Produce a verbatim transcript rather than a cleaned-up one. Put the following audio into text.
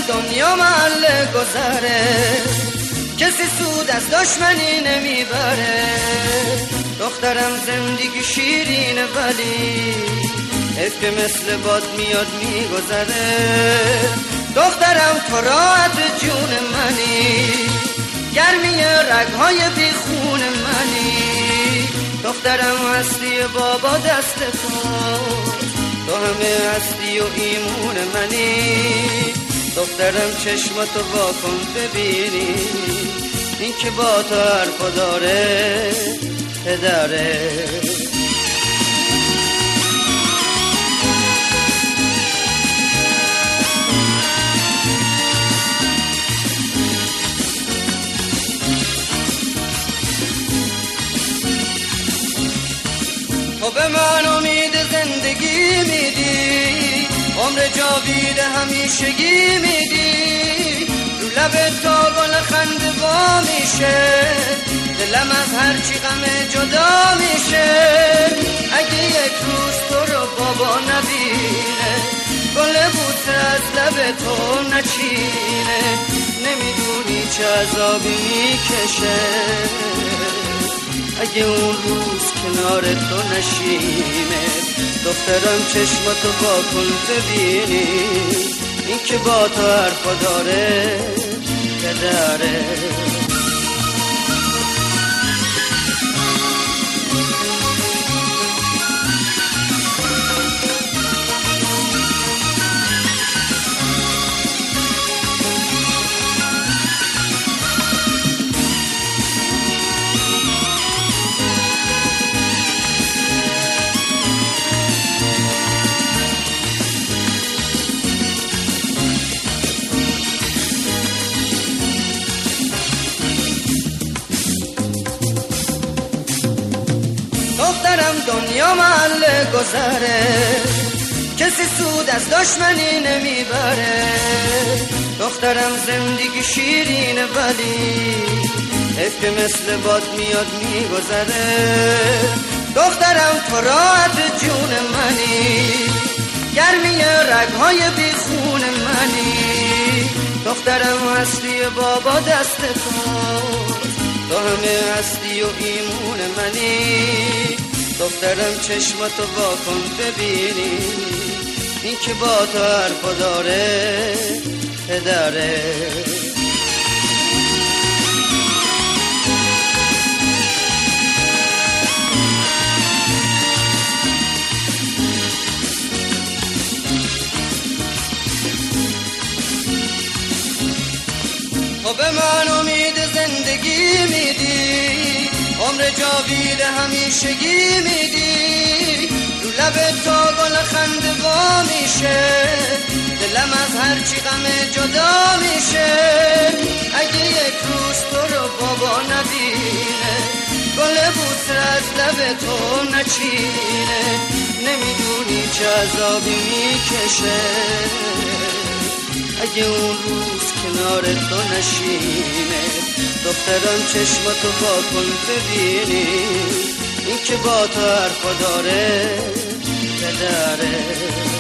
دنیا محل گذره، کسی سود از دشمنی نمیبره. دخترم زندگی شیرینه ولی حیف که مثل باد میاد میگذره. دخترم تو راحت جون منی، گرمی رگهای بیخون منی. دخترم هستی بابا دست تو، تو همه هستی و ایمون منی. دخترم چشماتو واکن ببینی، این که با تو حرفا داره پدره. تو به من امید زندگی میدی، عمر جاوید همیشگی میدی. رو لب تا گل خنده با میشه، دلم از هرچی غم جدا میشه. اگه یک روز تو رو بابا نبینه، گل بوسه از لب تو نچینه. نمیدونی چه عذابی میکشه اگه اون روز کنار تو نشینه. دخترم چشماتو واکن ببینی، این که با تو حرفا داره پدره. دخترم دنیا محل گذره، کسی سود از دشمنی نمیبره. دخترم زندگی شیرینه ولی حیف که مثل باد میاد میگذره. دخترم تو راحت جون منی، گرمی رگهای بیخون منی. دخترم هستی بابا دست تو، تو همه هستی و ایمون منی. دخترم چشماتو واکن ببینی، این که با تو حرفا داره پدره. تو به من امید زندگی میدی، عمر جاوید همیشگی میدی. رو لب تا گل خنده وا میشه، دلم از هرچی غم جدا میشه. اگه یک روز تو رو بابا نبینه، گل بوسه از لب تو نچینه. نمیدونی چه عذابی میکشه اگه اون روز کنار تو نشینه. دخترم چشماتو واکن ببینی، این که با تو حرفا داره پدره.